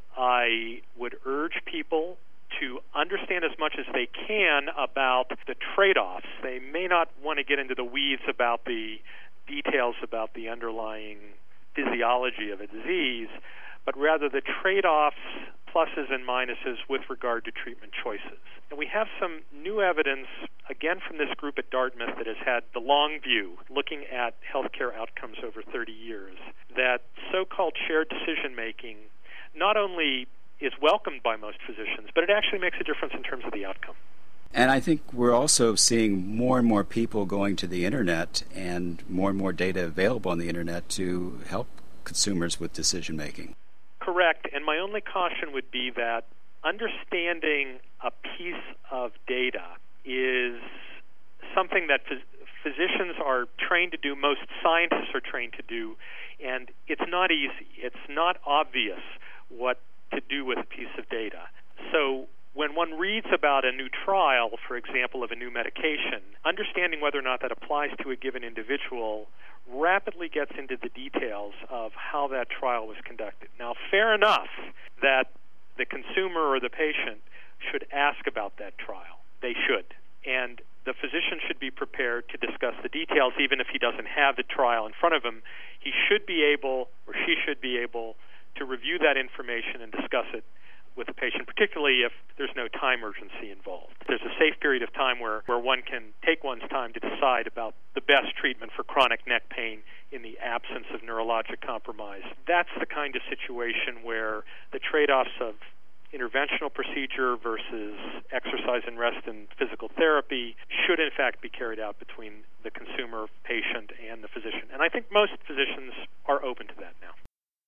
I would urge people to understand as much as they can about the trade-offs. They may not want to get into the weeds about the details about the underlying physiology of a disease, but rather the trade-offs, pluses and minuses with regard to treatment choices. And we have some new evidence, again from this group at Dartmouth that has had the long view, looking at healthcare outcomes over thirty years, that so-called shared decision-making not only is welcomed by most physicians, but it actually makes a difference in terms of the outcome. And I think we're also seeing more and more people going to the Internet and more and more data available on the Internet to help consumers with decision-making. Correct. And my only caution would be that understanding a piece of data is something that phys- physicians are trained to do, most scientists are trained to do, and it's not easy. It's not obvious what to do with a piece of data. So when one reads about a new trial, for example, of a new medication, understanding whether or not that applies to a given individual rapidly gets into the details of how that trial was conducted. Now, fair enough that the consumer or the patient should ask about that trial. They should. And the physician should be prepared to discuss the details, even if he doesn't have the trial in front of him. He should be able, or she should be able, to review that information and discuss it with the patient, particularly if there's no time urgency involved. There's a safe period of time where, where one can take one's time to decide about the best treatment for chronic neck pain in the absence of neurologic compromise. That's the kind of situation where the trade-offs of interventional procedure versus exercise and rest and physical therapy should in fact be carried out between the consumer, patient, and the physician. And I think most physicians are open to that now.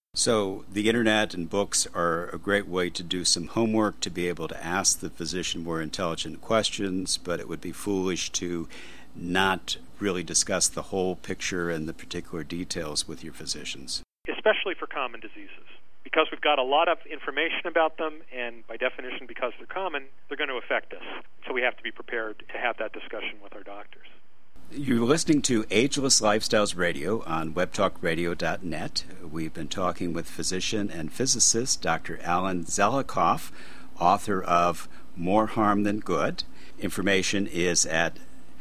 So the internet and books are a great way to do some homework, to be able to ask the physician more intelligent questions, but it would be foolish to not really discuss the whole picture and the particular details with your physicians. Especially for common diseases. Because we've got a lot of information about them, and by definition, because they're common, they're going to affect us. So we have to be prepared to have that discussion with our doctors. You're listening to Ageless Lifestyles Radio on web talk radio dot net. We've been talking with physician and physicist Doctor Alan Zelikoff, author of More Harm Than Good. Information is at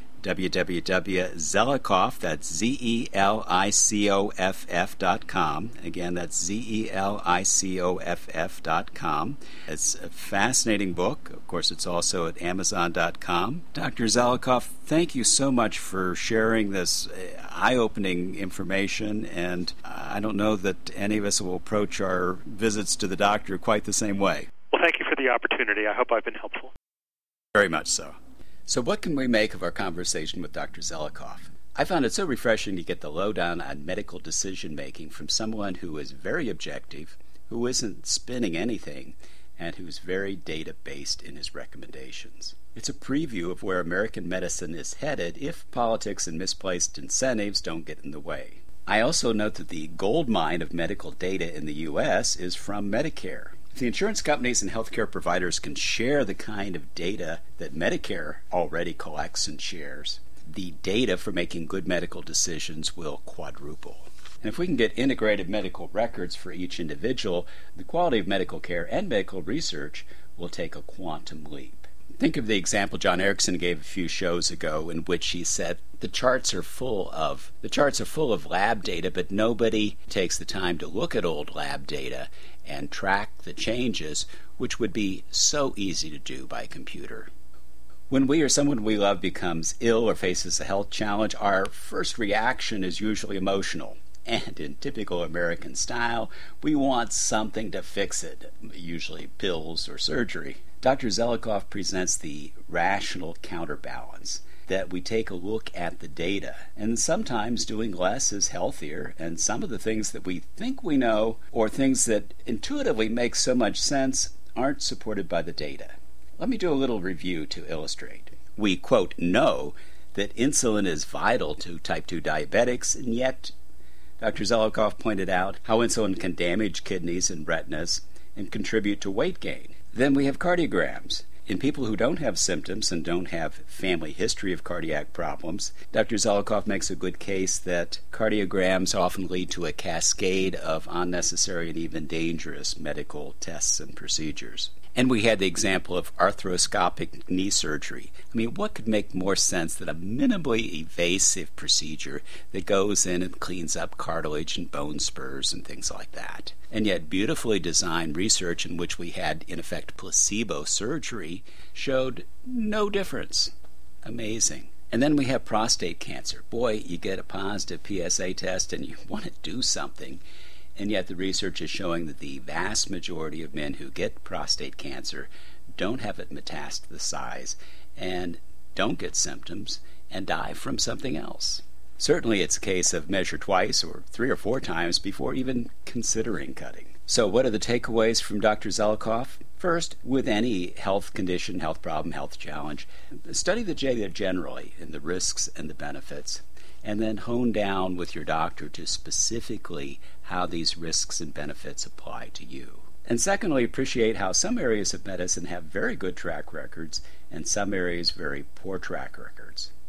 w w w dot zelikoff, that's Z E L I C O F F dot com. Again, that's Z E L I C O F F dot com. It's a fascinating book. Of course, it's also at amazon dot com. Doctor Zelikoff, thank you so much for sharing this eye-opening information, and I don't know that any of us will approach our visits to the doctor quite the same way. Well, thank you for the opportunity. I hope I've been helpful. Very much so. So what can we make of our conversation with Doctor Zelikoff? I found it so refreshing to get the lowdown on medical decision-making from someone who is very objective, who isn't spinning anything, and who's very data-based in his recommendations. It's a preview of where American medicine is headed if politics and misplaced incentives don't get in the way. I also note that the gold mine of medical data in the U S is from Medicare. If the insurance companies and healthcare providers can share the kind of data that Medicare already collects and shares, the data for making good medical decisions will quadruple. And if we can get integrated medical records for each individual, the quality of medical care and medical research will take a quantum leap. Think of the example John Erickson gave a few shows ago, in which he said the charts are full of the charts are full of lab data, but nobody takes the time to look at old lab data and track the changes, which would be so easy to do by computer. When we or someone we love becomes ill or faces a health challenge, our first reaction is usually emotional. And in typical American style, we want something to fix it, usually pills or surgery. Doctor Zelikoff presents the rational counterbalance, that we take a look at the data, and sometimes doing less is healthier, and some of the things that we think we know, or things that intuitively make so much sense, aren't supported by the data. Let me do a little review to illustrate. We, quote, know that insulin is vital to type two diabetics, and yet Doctor Zelikoff pointed out how insulin can damage kidneys and retinas and contribute to weight gain. Then we have cardiograms. In people who don't have symptoms and don't have family history of cardiac problems, Doctor Zelikoff makes a good case that cardiograms often lead to a cascade of unnecessary and even dangerous medical tests and procedures. And we had the example of arthroscopic knee surgery. I mean, what could make more sense than a minimally invasive procedure that goes in and cleans up cartilage and bone spurs and things like that? And yet beautifully designed research in which we had, in effect, placebo surgery showed no difference. Amazing. And then we have prostate cancer. Boy, you get a positive P S A test and you want to do something. And yet the research is showing that the vast majority of men who get prostate cancer don't have it metastasized and don't get symptoms and die from something else. Certainly it's a case of measure twice or three or four times before even considering cutting. So what are the takeaways from Doctor Zelikoff? First, with any health condition, health problem, health challenge, study the data generally and the risks and the benefits, and then hone down with your doctor to specifically how these risks and benefits apply to you. And secondly, appreciate how some areas of medicine have very good track records and some areas very poor track records.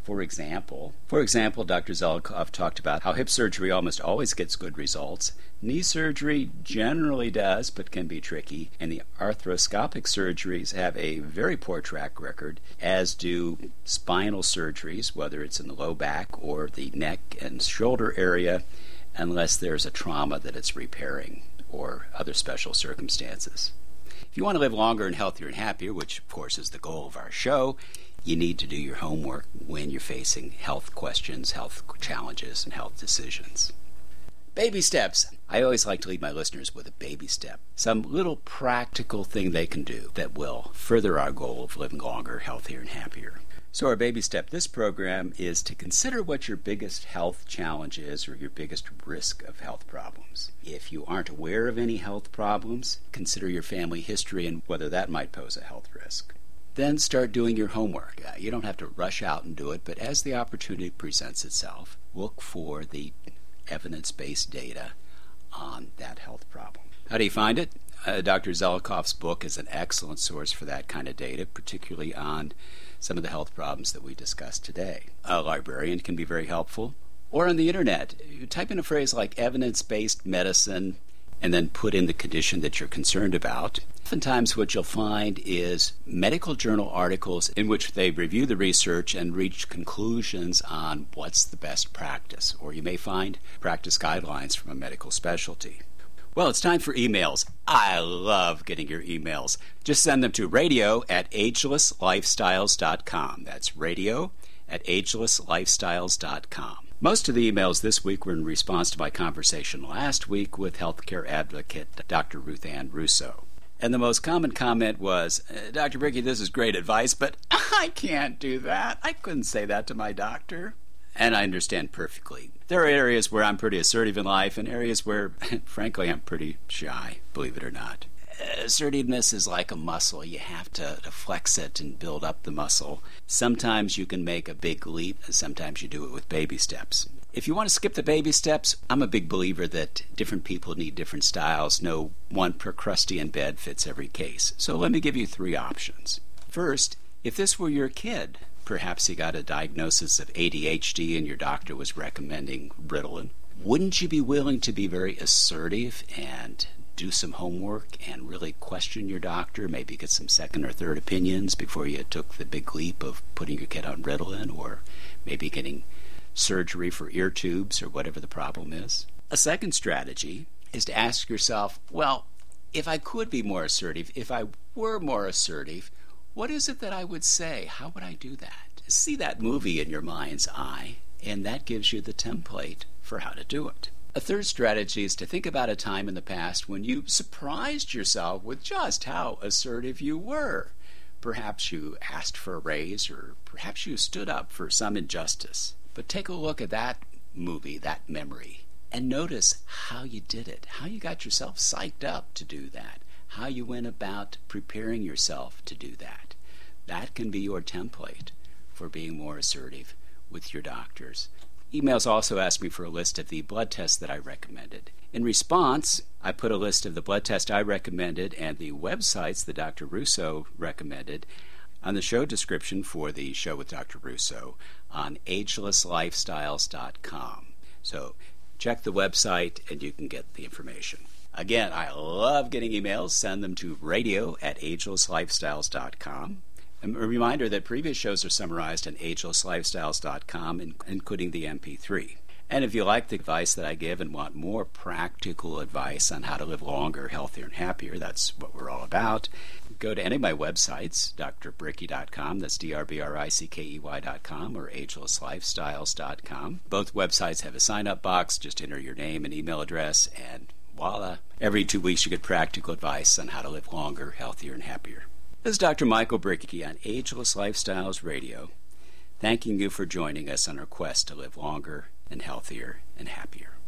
For example, for example, Doctor Zelikoff talked about how hip surgery almost always gets good results. Knee surgery generally does, but can be tricky. And the arthroscopic surgeries have a very poor track record, as do spinal surgeries, whether it's in the low back or the neck and shoulder area, unless there's a trauma that it's repairing or other special circumstances. If you want to live longer and healthier and happier, which of course is the goal of our show, you need to do your homework when you're facing health questions, health challenges, and health decisions. Baby steps. I always like to leave my listeners with a baby step, some little practical thing they can do that will further our goal of living longer, healthier, and happier. So our baby step this program is to consider what your biggest health challenge is or your biggest risk of health problems. If you aren't aware of any health problems, consider your family history and whether that might pose a health risk. Then start doing your homework. Uh, you don't have to rush out and do it, but as the opportunity presents itself, look for the evidence-based data on that health problem. How do you find it? Uh, Doctor Zelikoff's book is an excellent source for that kind of data, particularly on some of the health problems that we discussed today. A librarian can be very helpful. Or on the internet, you type in a phrase like evidence-based medicine and then put in the condition that you're concerned about. Oftentimes what you'll find is medical journal articles in which they review the research and reach conclusions on what's the best practice. Or you may find practice guidelines from a medical specialty. Well, it's time for emails. I love getting your emails. Just send them to radio at ageless lifestyles dot com. That's radio at ageless lifestyles dot com. Most of the emails this week were in response to my conversation last week with healthcare advocate Doctor Ruth Ann Russo. And the most common comment was, Doctor Bricky, this is great advice, but I can't do that. I couldn't say that to my doctor. And I understand perfectly. There are areas where I'm pretty assertive in life and areas where, frankly, I'm pretty shy, believe it or not. Assertiveness is like a muscle. You have to, to flex it and build up the muscle. Sometimes you can make a big leap, and sometimes you do it with baby steps. If you want to skip the baby steps, I'm a big believer that different people need different styles. No one Procrustean bed fits every case. So let me give you three options. First, if this were your kid, perhaps he got a diagnosis of A D H D and your doctor was recommending Ritalin, wouldn't you be willing to be very assertive and do some homework and really question your doctor, maybe get some second or third opinions before you took the big leap of putting your kid on Ritalin or maybe getting surgery for ear tubes or whatever the problem is? A second strategy is to ask yourself, well, if I could be more assertive, if I were more assertive, what is it that I would say? How would I do that? See that movie in your mind's eye, and that gives you the template for how to do it. A third strategy is to think about a time in the past when you surprised yourself with just how assertive you were. Perhaps you asked for a raise, or perhaps you stood up for some injustice. But take a look at that movie, that memory, and notice how you did it, how you got yourself psyched up to do that, how you went about preparing yourself to do that. That can be your template for being more assertive with your doctors. Emails also asked me for a list of the blood tests that I recommended. In response, I put a list of the blood tests I recommended and the websites that Doctor Russo recommended on the show description for the show with Doctor Russo on ageless lifestyles dot com. So check the website and you can get the information. Again, I love getting emails. Send them to radio at ageless lifestyles dot com. A reminder that previous shows are summarized on ageless lifestyles dot com, including the M P three. And if you like the advice that I give and want more practical advice on how to live longer, healthier, and happier, that's what we're all about, go to any of my websites, d r brickey dot com, that's D R B R I C K E Y dot com, or ageless lifestyles dot com. Both websites have a sign-up box. Just enter your name and email address, and voila. Every two weeks you get practical advice on how to live longer, healthier, and happier. This is Doctor Michael Brickey on Ageless Lifestyles Radio, thanking you for joining us on our quest to live longer and healthier and happier.